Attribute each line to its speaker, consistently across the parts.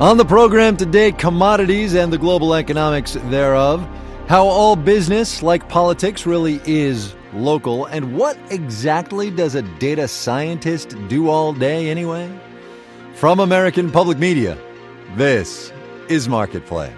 Speaker 1: On the program today, commodities and the global economics thereof, how all business, like politics, really is local, and what exactly does a data scientist do all day anyway? From American Public Media, this is Marketplace.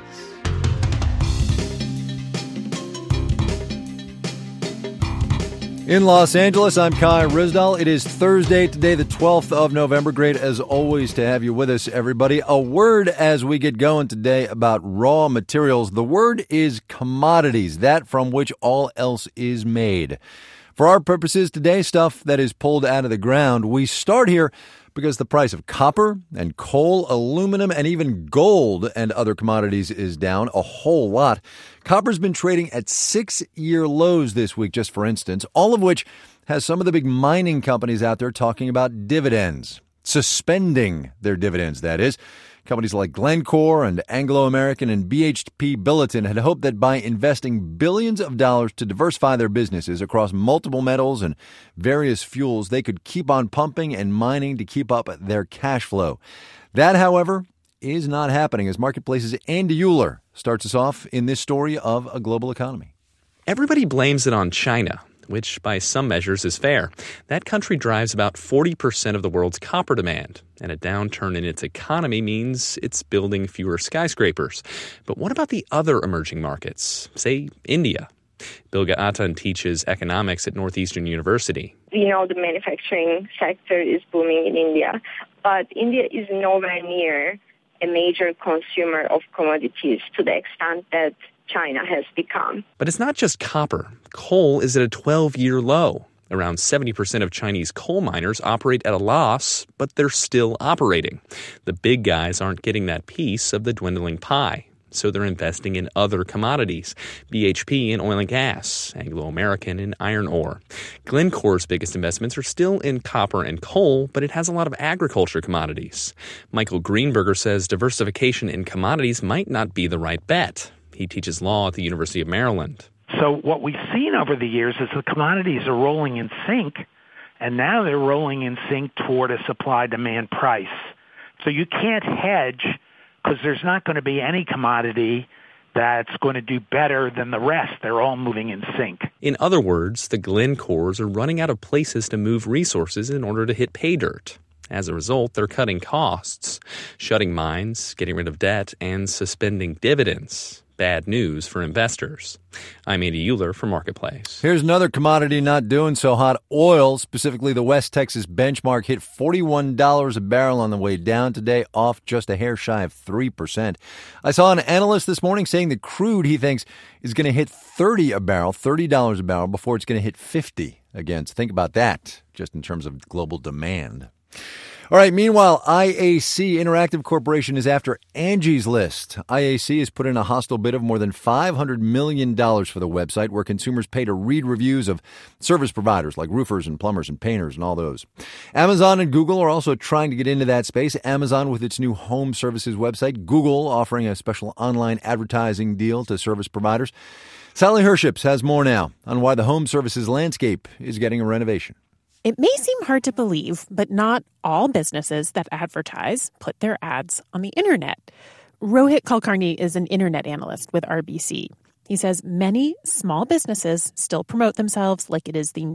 Speaker 1: In Los Angeles, I'm Kai Ryssdal. It is Thursday today, the 12th of November. Great, as always, to have you with us, everybody. A word as we get going today about raw materials. The word is commodities, that from which all else is made. For our purposes today, stuff that is pulled out of the ground. We start here because the price of copper and coal, aluminum, and even gold and other commodities is down a whole lot. Copper's been trading at 6-year lows this week, just for instance, all of which has some of the big mining companies out there talking about dividends, suspending their dividends, that is. Companies like Glencore and Anglo American and BHP Billiton had hoped that by investing billions of dollars to diversify their businesses across multiple metals and various fuels, they could keep on pumping and mining to keep up their cash flow. That, however, is not happening, as Marketplace's Andy Uhler starts us off in this story of a global economy.
Speaker 2: Everybody blames it on China, which by some measures is fair. That country drives about 40% of the world's copper demand, and a downturn in its economy means it's building fewer skyscrapers. But what about the other emerging markets, say India? Bilge Atan teaches economics at Northeastern University.
Speaker 3: We know the manufacturing sector is booming in India, but India is nowhere near a major consumer of commodities to the extent that China has become.
Speaker 2: But it's not just copper. Coal is at a 12-year low. Around 70% of Chinese coal miners operate at a loss, but they're still operating. The big guys aren't getting that piece of the dwindling pie, so they're investing in other commodities. BHP in oil and gas, Anglo American in iron ore. Glencore's biggest investments are still in copper and coal, but it has a lot of agriculture commodities. Michael Greenberger says diversification in commodities might not be the right bet. He teaches law at the University of Maryland.
Speaker 4: So what we've seen over the years is the commodities are rolling in sync, and now they're rolling in sync toward a supply-demand price. So you can't hedge because there's not going to be any commodity that's going to do better than the rest. They're all moving in sync.
Speaker 2: In other words, the Glencores are running out of places to move resources in order to hit pay dirt. As a result, they're cutting costs, shutting mines, getting rid of debt, and suspending dividends. Bad news for investors. I'm Andy Uhler for Marketplace.
Speaker 1: Here's another commodity not doing so hot. Oil, specifically the West Texas benchmark, hit $41 a barrel on the way down today, off just a hair shy of 3%. I saw an analyst this morning saying that crude, he thinks, is going to hit $30 a barrel before it's going to hit $50 again. So think about that, just in terms of global demand. All right, meanwhile, IAC Interactive Corporation is after Angie's List. IAC has put in a hostile bid of more than $500 million for the website, where consumers pay to read reviews of service providers like roofers and plumbers and painters and all those. Amazon and Google are also trying to get into that space. Amazon with its new home services website, Google offering a special online advertising deal to service providers. Sally Herships has more now on why the home services landscape is getting a renovation.
Speaker 5: It may seem hard to believe, but not all businesses that advertise put their ads on the internet. Rohit Kulkarni is an internet analyst with RBC. He says many small businesses still promote themselves like it is the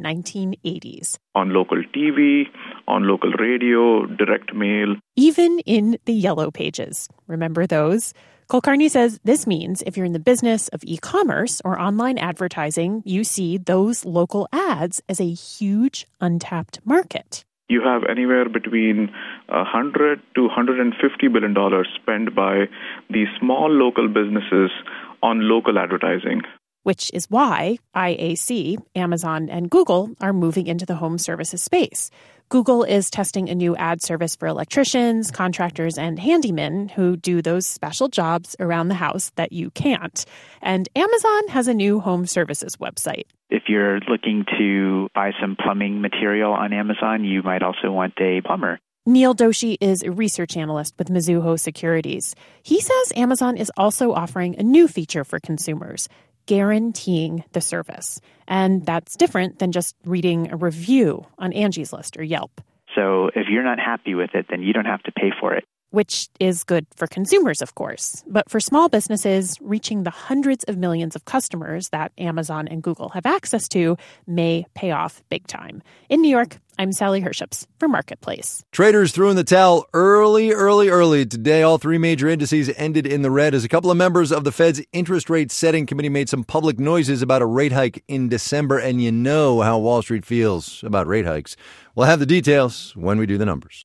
Speaker 5: 1980s.
Speaker 6: On local TV, on local radio, direct mail.
Speaker 5: Even in the yellow pages. Remember those? Kulkarni says this means if you're in the business of e-commerce or online advertising, you see those local ads as a huge untapped market.
Speaker 6: You have anywhere between $100 to $150 billion spent by these small local businesses on local advertising.
Speaker 5: Which is why IAC, Amazon, and Google are moving into the home services space. Google is testing a new ad service for electricians, contractors, and handymen who do those special jobs around the house that you can't. And Amazon has a new home services website.
Speaker 7: If you're looking to buy some plumbing material on Amazon, you might also want a plumber.
Speaker 5: Neil Doshi is a research analyst with Mizuho Securities. He says Amazon is also offering a new feature for consumers, guaranteeing the service. And that's different than just reading a review on Angie's List or Yelp.
Speaker 7: So if you're not happy with it, then you don't have to pay for it.
Speaker 5: which is good for consumers, of course. But for small businesses, reaching the hundreds of millions of customers that Amazon and Google have access to may pay off big time. In New York, I'm Sally Herships for Marketplace.
Speaker 1: Traders threw in the towel early today. All three major indices ended in the red as a couple of members of the Fed's interest rate setting committee made some public noises about a rate hike in December. And you know how Wall Street feels about rate hikes. We'll have the details when we do the numbers.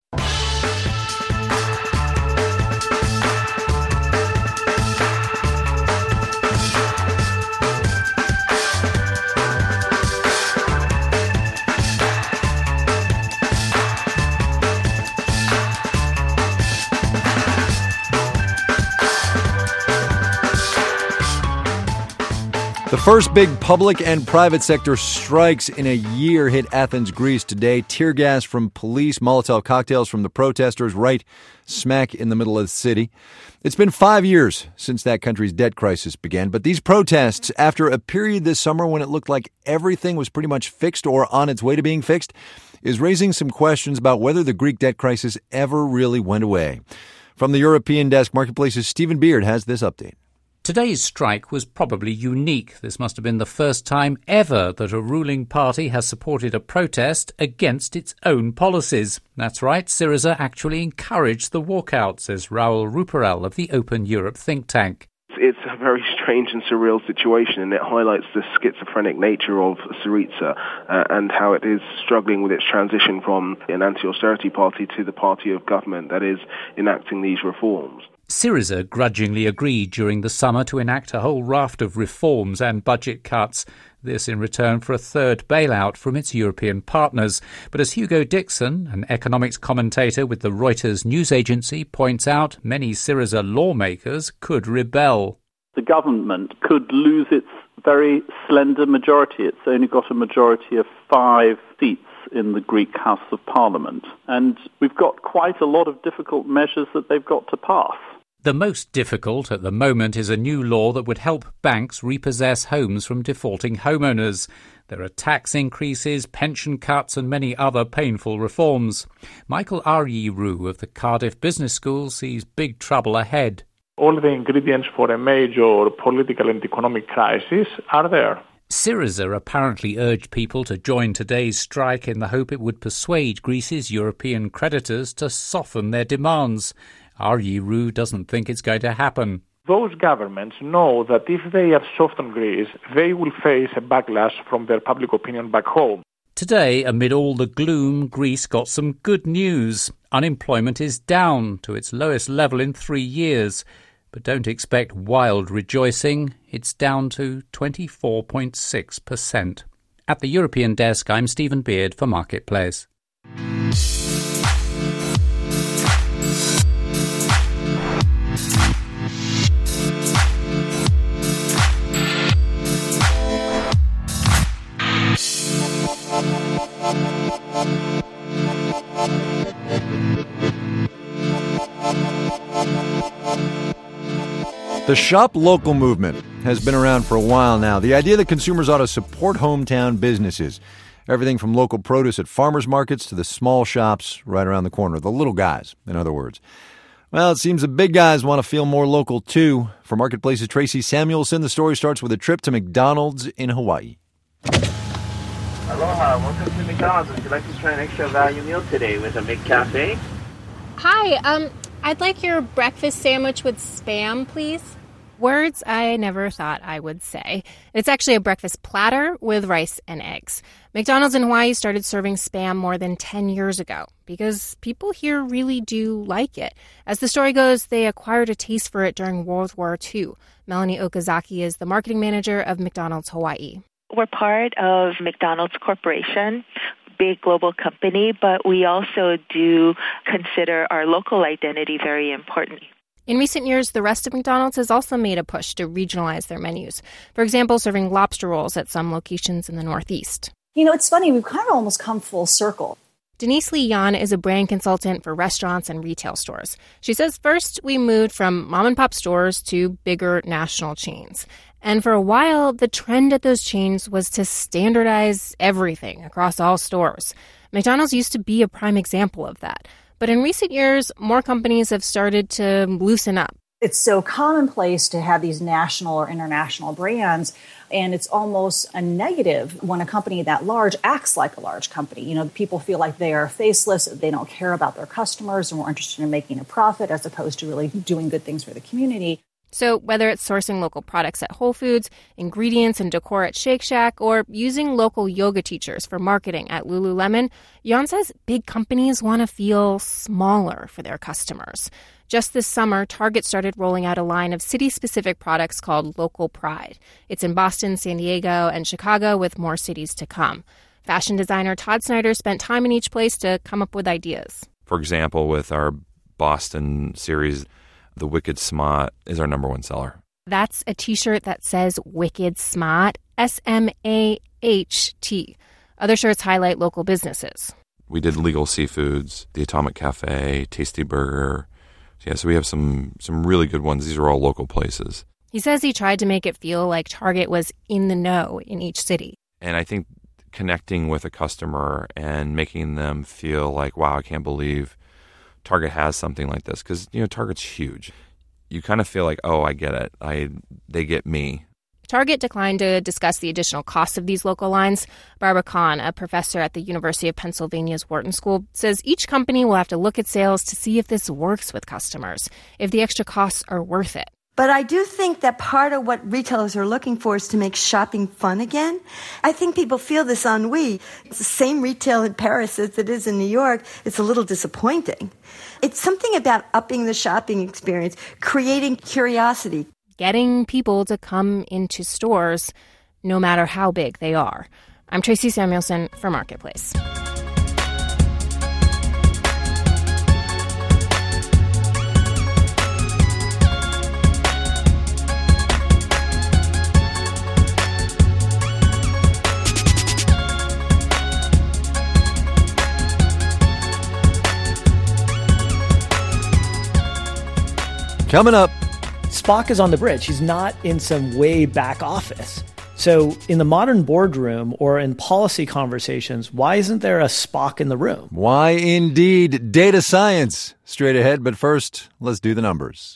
Speaker 1: The first big public and private sector strikes in a year hit Athens, Greece today. Tear gas from police, Molotov cocktails from the protesters right smack in the middle of the city. It's been 5 years since that country's debt crisis began, but these protests, after a period this summer when it looked like everything was pretty much fixed or on its way to being fixed, is raising some questions about whether the Greek debt crisis ever really went away. From the European desk, Marketplace's Stephen Beard has this update.
Speaker 8: Today's strike was probably unique. This must have been the first time ever that a ruling party has supported a protest against its own policies. That's right, Syriza actually encouraged the walkout, says Raul Ruparel of the Open Europe think tank.
Speaker 9: It's a very strange and surreal situation, and it highlights the schizophrenic nature of Syriza and how it is struggling with its transition from an anti-austerity party to the party of government that is enacting these reforms.
Speaker 8: Syriza grudgingly agreed during the summer to enact a whole raft of reforms and budget cuts, this in return for a third bailout from its European partners. But as Hugo Dixon, an economics commentator with the Reuters news agency, points out, many Syriza lawmakers could rebel.
Speaker 10: The government could lose its very slender majority. It's only got a majority of 5 seats in the Greek House of Parliament. And we've got quite a lot of difficult measures that they've got to pass.
Speaker 8: The most difficult at the moment is a new law that would help banks repossess homes from defaulting homeowners. There are tax increases, pension cuts and many other painful reforms. Michael Aryi-Roux of the Cardiff Business School sees big trouble ahead.
Speaker 11: All the ingredients for a major political and economic crisis are there.
Speaker 8: Syriza apparently urged people to join today's strike in the hope it would persuade Greece's European creditors to soften their demands. Aryi-Roux doesn't think it's going to happen.
Speaker 11: Those governments know that if they have softened Greece, they will face a backlash from their public opinion back home.
Speaker 8: Today, amid all the gloom, Greece got some good news. Unemployment is down to its lowest level in 3 years. But don't expect wild rejoicing. It's down to 24.6%. At the European desk, I'm Stephen Beard for Marketplace.
Speaker 1: The Shop Local movement has been around for a while now. The idea that consumers ought to support hometown businesses. Everything from local produce at farmers markets to the small shops right around the corner. The little guys, in other words. Well, it seems the big guys want to feel more local, too. For Marketplace's Tracy Samuelson, the story starts with a trip to McDonald's in Hawaii.
Speaker 12: Aloha, welcome to McDonald's. Would you like to try an extra value meal today with a McCafe?
Speaker 13: Hi, I'd like your breakfast sandwich with Spam, please. Words I never thought I would say. It's actually a breakfast platter with rice and eggs. McDonald's in Hawaii started serving Spam more than 10 years ago because people here really do like it. As the story goes, they acquired a taste for it during World War II. Melanie Okazaki is the marketing manager of McDonald's Hawaii.
Speaker 14: We're part of McDonald's Corporation, big global company, but we also do consider our local identity very important.
Speaker 13: In recent years, the rest of McDonald's has also made a push to regionalize their menus. For example, serving lobster rolls at some locations in the Northeast.
Speaker 15: You know, it's funny, we've kind of almost come full circle.
Speaker 13: Denise Lee Yan is a brand consultant for restaurants and retail stores. She says first we moved from mom-and-pop stores to bigger national chains. And for a while, the trend at those chains was to standardize everything across all stores. McDonald's used to be a prime example of that. But in recent years, more companies have started to loosen up.
Speaker 15: It's so commonplace to have these national or international brands, and it's almost a negative when a company that large acts like a large company. You know, people feel like they are faceless, they don't care about their customers, and more interested in making a profit as opposed to really doing good things for the community.
Speaker 13: So whether it's sourcing local products at Whole Foods, ingredients and decor at Shake Shack, or using local yoga teachers for marketing at Lululemon, Jan says big companies want to feel smaller for their customers. Just this summer, Target started rolling out a line of city-specific products called Local Pride. It's in Boston, San Diego, and Chicago, with more cities to come. Fashion designer Todd Snyder spent time in each place to come up with ideas.
Speaker 16: For example, with our Boston series, the Wicked Smart is our number one seller.
Speaker 13: That's a T-shirt that says Wicked Smart, S-M-A-H-T. Other shirts highlight local businesses.
Speaker 16: We did Legal Seafoods, the Atomic Cafe, Tasty Burger. Yeah, so we have some really good ones. These are all local places.
Speaker 13: He says he tried to make it feel like Target was in the know in each city.
Speaker 16: And I think connecting with a customer and making them feel like, wow, I can't believe Target has something like this, because, you know, Target's huge. You kind of feel like, oh, I get it. They get me.
Speaker 13: Target declined to discuss the additional costs of these local lines. Barbara Kahn, a professor at the University of Pennsylvania's Wharton School, says each company will have to look at sales to see if this works with customers, if the extra costs are worth it.
Speaker 17: But I do think that part of what retailers are looking for is to make shopping fun again. I think people feel this ennui. It's the same retail in Paris as it is in New York. It's a little disappointing. It's something about upping the shopping experience, creating curiosity.
Speaker 13: Getting people to come into stores, no matter how big they are. I'm Tracy Samuelson for Marketplace.
Speaker 1: Coming up,
Speaker 18: Spock is on the bridge. He's not in some way back office. So in the modern boardroom or in policy conversations, why isn't there a Spock in the room?
Speaker 1: Why indeed? Data science. Straight ahead, but first, let's do the numbers.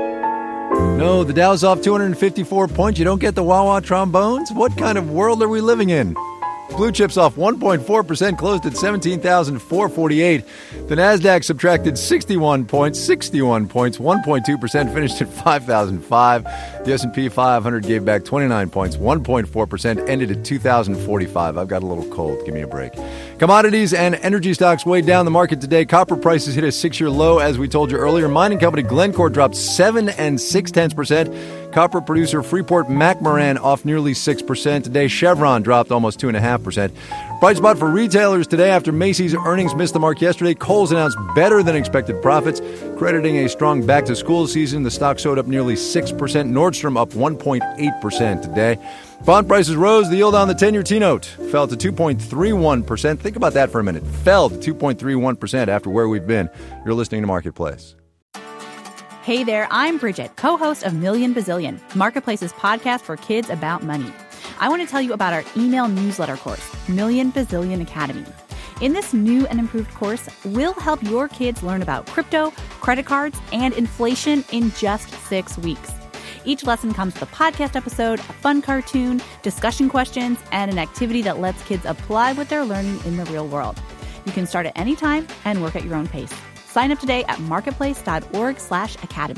Speaker 1: No, the Dow's off 254 points. You don't get the wah-wah trombones? What kind of world are we living in? Blue chips off 1.4%, closed at 17,448. The Nasdaq subtracted 61 points, 1.2%, finished at 5,005. The S&P 500 gave back 29 points, 1.4%, ended at 2,045. I've got a little cold. Give me a break. Commodities and energy stocks weighed down the market today. Copper prices hit a 6-year low, as we told you earlier. Mining company Glencore dropped 7 0.6%. Copper producer Freeport-McMoRan off nearly 6%. Today, Chevron dropped almost 2.5%. Bright spot for retailers today after Macy's earnings missed the mark yesterday. Kohl's announced better than expected profits, crediting a strong back-to-school season. The stock showed up nearly 6%. Nordstrom up 1.8% today. Bond prices rose. The yield on the 10-year T-note fell to 2.31%. Think about that for a minute. Fell to 2.31% after where we've been. You're listening to Marketplace.
Speaker 19: Hey there, I'm Bridget, co-host of Million Bazillion, Marketplace's podcast for kids about money. I want to tell you about our email newsletter course, Million Bazillion Academy. In this new and improved course, we'll help your kids learn about crypto, credit cards, and inflation in just 6 weeks. Each lesson comes with a podcast episode, a fun cartoon, discussion questions, and an activity that lets kids apply what they're learning in the real world. You can start at any time and work at your own pace. Sign up today at marketplace.org/academy.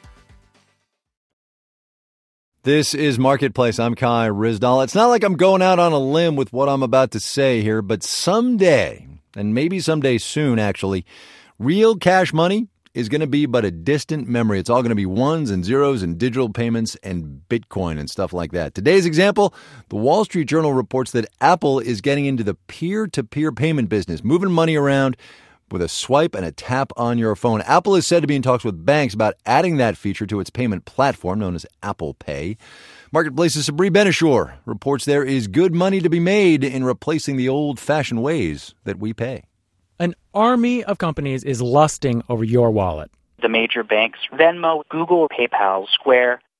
Speaker 1: This is Marketplace. I'm Kai Ryssdal. It's not like I'm going out on a limb with what I'm about to say here, but someday, and maybe someday soon actually, real cash money is going to be but a distant memory. It's all going to be ones and zeros and digital payments and Bitcoin and stuff like that. Today's example, the Wall Street Journal reports that Apple is getting into the peer-to-peer payment business, moving money around with a swipe and a tap on your phone. Apple is said to be in talks with banks about adding that feature to its payment platform known as Apple Pay. Marketplace's Sabri Benishore reports there is good money to be made in replacing the old-fashioned ways that we pay.
Speaker 20: An army of companies is lusting over your wallet.
Speaker 21: The major banks, Venmo, Google, PayPal, Square,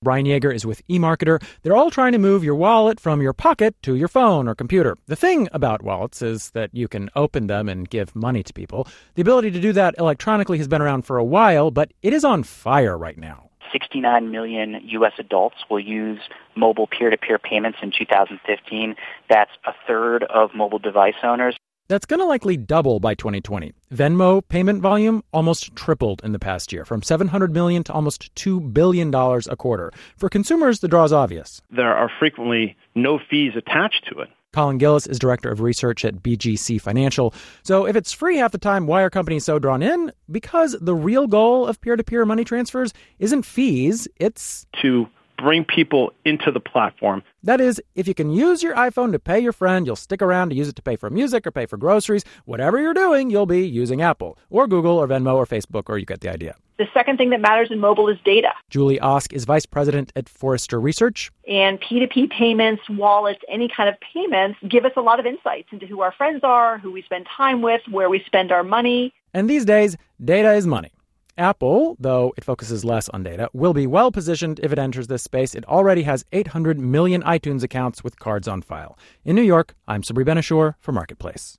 Speaker 20: Brian Yeager is with eMarketer. They're all trying to move your wallet from your pocket to your phone or computer. The thing about wallets is that you can open them and give money to people. The ability to do that electronically has been around for a while, but it is on fire right now.
Speaker 21: 69 million U.S. adults will use mobile peer-to-peer payments in 2015. That's a third of mobile device owners.
Speaker 20: That's going to likely double by 2020. Venmo payment volume almost tripled in the past year, from $700 million to almost $2 billion a quarter. For consumers, the draw is obvious.
Speaker 22: There are frequently no fees attached to it.
Speaker 20: Colin Gillis is director of research at BGC Financial. So if it's free half the time, why are companies so drawn in? Because the real goal of peer-to-peer money transfers isn't fees, it's
Speaker 22: to bring people into the platform.
Speaker 20: That is, if you can use your iPhone to pay your friend, you'll stick around to use it to pay for music or pay for groceries. Whatever you're doing, you'll be using Apple or Google or Venmo or Facebook, or you get the idea.
Speaker 23: The second thing that matters in mobile is data.
Speaker 20: Julie Osk is vice president at Forrester Research.
Speaker 23: And P2P payments, wallets, any kind of payments give us a lot of insights into who our friends are, who we spend time with, where we spend our money.
Speaker 20: And these days, data is money. Apple, though it focuses less on data, will be well positioned if it enters this space. It already has 800 million iTunes accounts with cards on file. In New York, I'm Sabri Ben-Achour for Marketplace.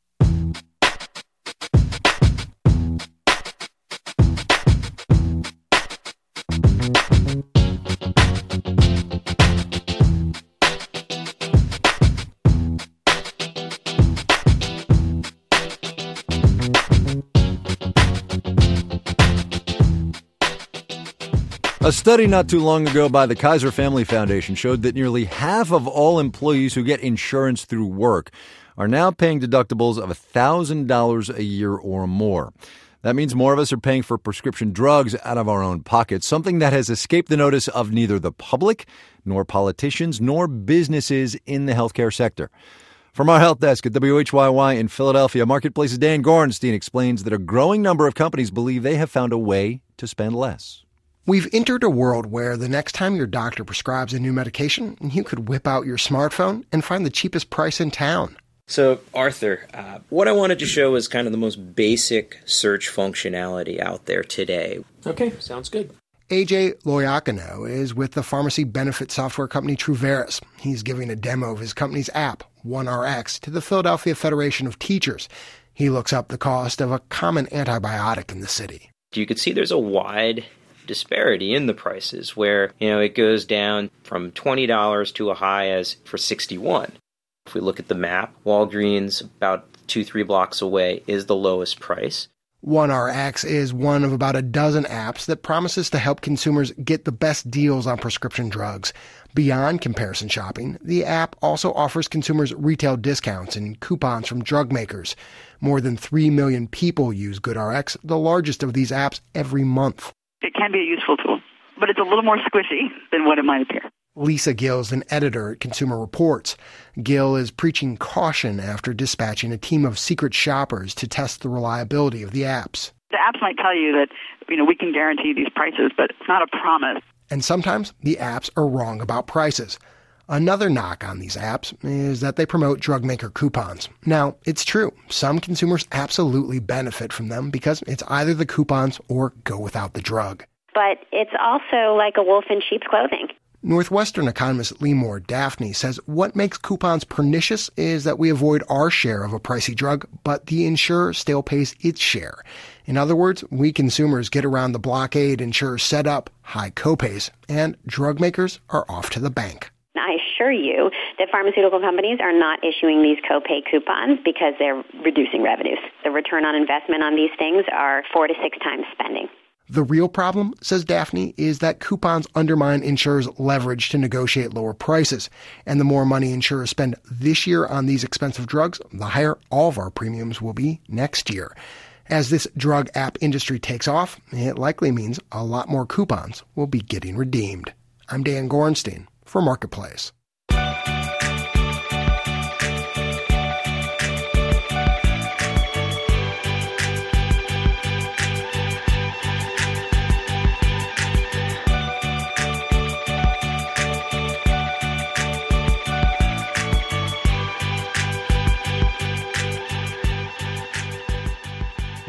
Speaker 1: A study not too long ago by the Kaiser Family Foundation showed that nearly half of all employees who get insurance through work are now paying deductibles of $1,000 a year or more. That means more of us are paying for prescription drugs out of our own pockets, something that has escaped the notice of neither the public, nor politicians, nor businesses in the healthcare sector. From our help desk at WHYY in Philadelphia, Marketplace's Dan Gorenstein explains that a growing number of companies believe they have found a way to spend less.
Speaker 24: We've entered a world where the next time your doctor prescribes a new medication, you could whip out your smartphone and find the cheapest price in town.
Speaker 25: So, Arthur, what I wanted to show is kind of the most basic search functionality out there today.
Speaker 26: Okay, sounds good.
Speaker 24: AJ Loiacono is with the pharmacy benefit software company Truveris. He's giving a demo of his company's app, OneRx, to the Philadelphia Federation of Teachers. He looks up the cost of a common antibiotic in the city.
Speaker 25: You can see there's a wide disparity in the prices where, it goes down from $20 to a high as for $61. If we look at the map, Walgreens, about 2-3 blocks away, is the lowest price.
Speaker 24: OneRx is one of about a dozen apps that promises to help consumers get the best deals on prescription drugs. Beyond comparison shopping, the app also offers consumers retail discounts and coupons from drug makers. More than 3 million people use GoodRx, the largest of these apps, every month.
Speaker 27: It can be a useful tool, but it's a little more squishy than what it might appear.
Speaker 24: Lisa Gill is an editor at Consumer Reports. Gill is preaching caution after dispatching a team of secret shoppers to test the reliability of the apps.
Speaker 27: The apps might tell you that, we can guarantee these prices, but it's not a promise.
Speaker 24: And sometimes the apps are wrong about prices. Another knock on these apps is that they promote drug maker coupons. Now, it's true. Some consumers absolutely benefit from them because it's either the coupons or go without the drug.
Speaker 28: But it's also like a wolf in sheep's clothing.
Speaker 24: Northwestern economist Limor Daphne says what makes coupons pernicious is that we avoid our share of a pricey drug, but the insurer still pays its share. In other words, we consumers get around the blockade insurers set up, high copays, and drug makers are off to the bank.
Speaker 28: I assure you that pharmaceutical companies are not issuing these copay coupons because they're reducing revenues. The return on investment on these things are 4 to 6 times spending.
Speaker 24: The real problem, says Daphne, is that coupons undermine insurers' leverage to negotiate lower prices. And the more money insurers spend this year on these expensive drugs, the higher all of our premiums will be next year. As this drug app industry takes off, it likely means a lot more coupons will be getting redeemed. I'm Dan Gorenstein for Marketplace.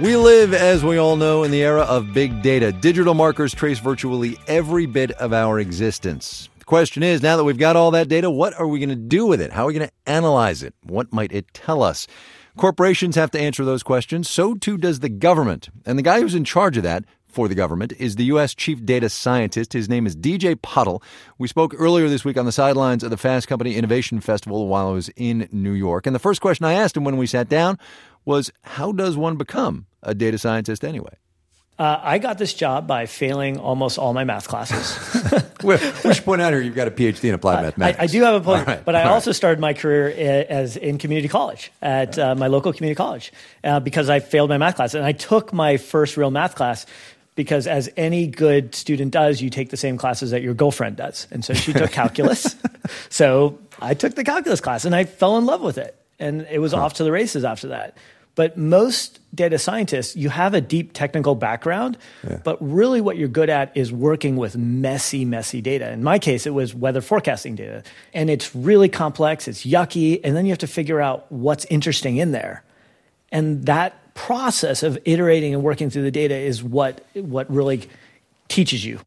Speaker 1: We live, as we all know, in the era of big data. Digital markers trace virtually every bit of our existence. The question is, now that we've got all that data, what are we going to do with it? How are we going to analyze it? What might it tell us? Corporations have to answer those questions. So too does the government. And the guy who's in charge of that for the government is the U.S. Chief Data Scientist. His name is DJ Puddle. We spoke earlier this week on the sidelines of the Fast Company Innovation Festival while I was in New York. And the first question I asked him when we sat down was, how does one become a data scientist anyway?
Speaker 18: I got this job by failing almost all my math classes.
Speaker 1: We should point out here you've got a PhD in applied mathematics.
Speaker 18: I do have a point,
Speaker 1: right,
Speaker 18: but I also started my career as in community college at my local community college because I failed my math class. And I took my first real math class because, as any good student does, you take the same classes that your girlfriend does. And so she took calculus. So I took the calculus class, and I fell in love with it. And it was off to the races after that. But most data scientists, you have a deep technical background, but really what you're good at is working with messy data. In my case, it was weather forecasting data. And it's really complex, it's yucky, and then you have to figure out what's interesting in there. And that process of iterating and working through the data is what really teaches you.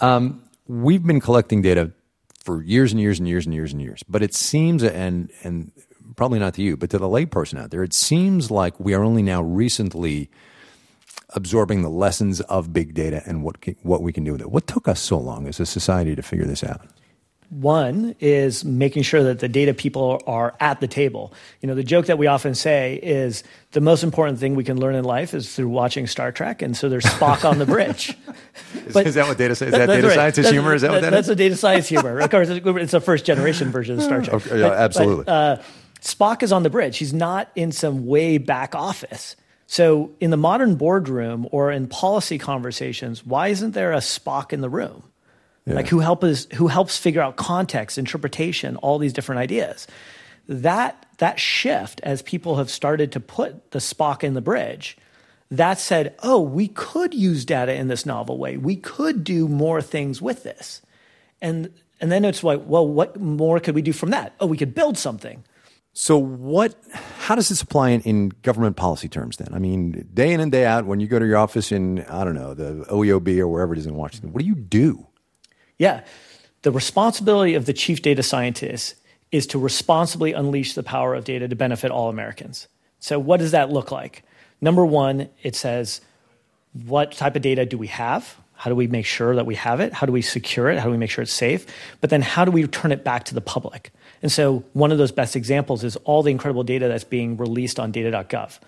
Speaker 1: We've been collecting data for years and years and years and years and years. But it seems, and probably not to you, but to the layperson out there, it seems like we are only now recently absorbing the lessons of big data and what we can do with it. What took us so long as a society to figure this out?
Speaker 18: One is making sure that the data people are at the table. You know, the joke that we often say is the most important thing we can learn in life is through watching Star Trek, and so there's Spock on the bridge.
Speaker 1: Is that what data science? Is that data scientist humor? Is that what that is?
Speaker 18: That's a data science humor. Of course, it's a first generation version of Star Trek.
Speaker 1: Okay, yeah, absolutely.
Speaker 18: Spock is on the bridge. He's not in some way back office. So in the modern boardroom or in policy conversations, why isn't there a Spock in the room? Yeah. Like who helps figure out context, interpretation, all these different ideas. That shift, as people have started to put the Spock in the bridge, that said, oh, we could use data in this novel way. We could do more things with this. And then it's like, well, what more could we do from that? Oh, we could build something.
Speaker 1: So how does this apply in government policy terms then? I mean, day in and day out, when you go to your office in, I don't know, the OEOB or wherever it is in Washington, what do you do?
Speaker 18: Yeah. The responsibility of the chief data scientist is to responsibly unleash the power of data to benefit all Americans. So what does that look like? Number one, it says, what type of data do we have? How do we make sure that we have it? How do we secure it? How do we make sure it's safe? But then how do we return it back to the public? And so one of those best examples is all the incredible data that's being released on data.gov.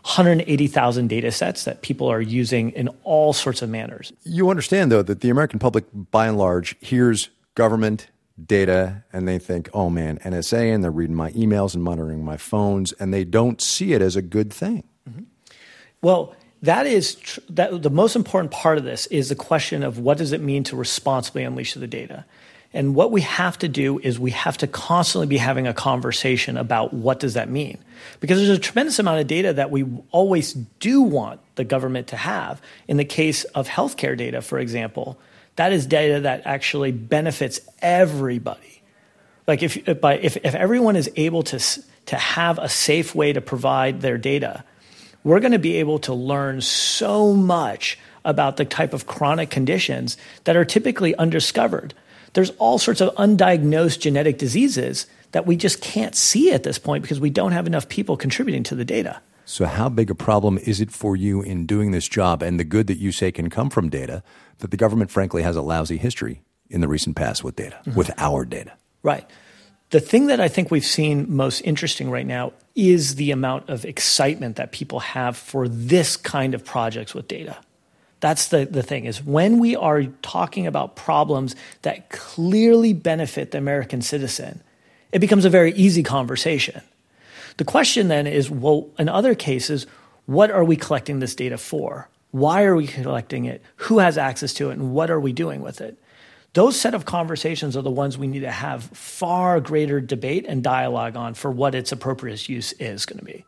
Speaker 18: 180,000 data sets that people are using in all sorts of manners.
Speaker 1: You understand, though, that the American public, by and large, hears government data and they think, oh, man, NSA, and they're reading my emails and monitoring my phones, and they don't see it as a good thing.
Speaker 18: Mm-hmm. Well, that is the most important part of this is the question of what does it mean to responsibly unleash the data. And what we have to do is we have to constantly be having a conversation about what does that mean. Because there's a tremendous amount of data that we always do want the government to have. In the case of healthcare data, for example, that is data that actually benefits everybody. Like if everyone is able to have a safe way to provide their data, we're going to be able to learn so much about the type of chronic conditions that are typically undiscovered. There's all sorts of undiagnosed genetic diseases that we just can't see at this point because we don't have enough people contributing to the data.
Speaker 1: So how big a problem is it for you in doing this job and the good that you say can come from data that the government, frankly, has a lousy history in the recent past with data, with our data?
Speaker 18: Right. The thing that I think we've seen most interesting right now is the amount of excitement that people have for this kind of projects with data. That's the thing, is when we are talking about problems that clearly benefit the American citizen, it becomes a very easy conversation. The question then is, well, in other cases, what are we collecting this data for? Why are we collecting it? Who has access to it? And what are we doing with it? Those set of conversations are the ones we need to have far greater debate and dialogue on for what its appropriate use is going to be.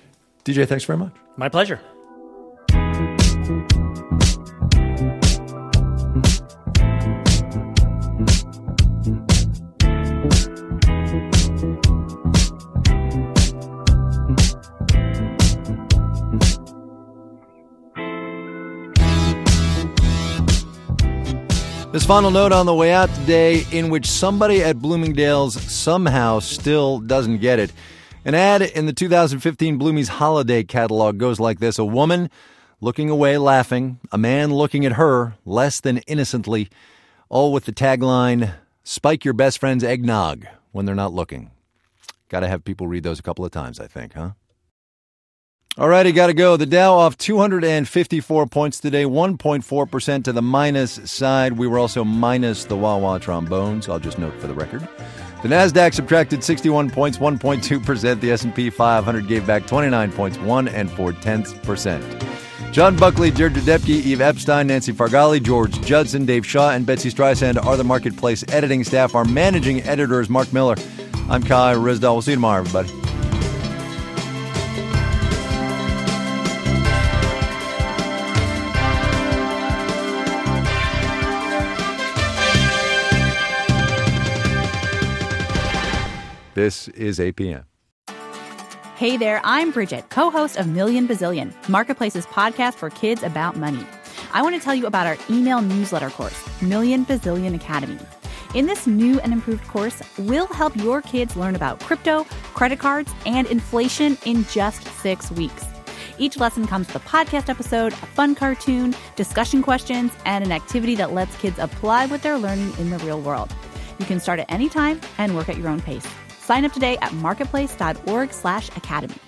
Speaker 1: DJ, thanks very much.
Speaker 18: My pleasure.
Speaker 1: This final note on the way out today, in which somebody at Bloomingdale's somehow still doesn't get it. An ad in the 2015 Bloomie's holiday catalog goes like this. A woman looking away laughing, a man looking at her less than innocently, all with the tagline, "Spike your best friend's eggnog when they're not looking." Got to have people read those a couple of times, I think, huh? All righty, got to go. The Dow off 254 points today, 1.4% to the minus side. We were also minus the wah-wah trombones, I'll just note for the record. The NASDAQ subtracted 61 points, 1.2%. The S&P 500 gave back 29 points, 1.4%. John Buckley, Deirdre Depke, Eve Epstein, Nancy Fargali, George Judson, Dave Shaw, and Betsy Streisand are the Marketplace editing staff. Our managing editor is Mark Miller. I'm Kai Ryssdal. We'll see you tomorrow, everybody. This is APM.
Speaker 19: Hey there, I'm Bridget, co-host of Million Bazillion, Marketplace's podcast for kids about money. I want to tell you about our email newsletter course, Million Bazillion Academy. In this new and improved course, we'll help your kids learn about crypto, credit cards, and inflation in just 6 weeks. Each lesson comes with a podcast episode, a fun cartoon, discussion questions, and an activity that lets kids apply what they're learning in the real world. You can start at any time and work at your own pace. Sign up today at marketplace.org/academy.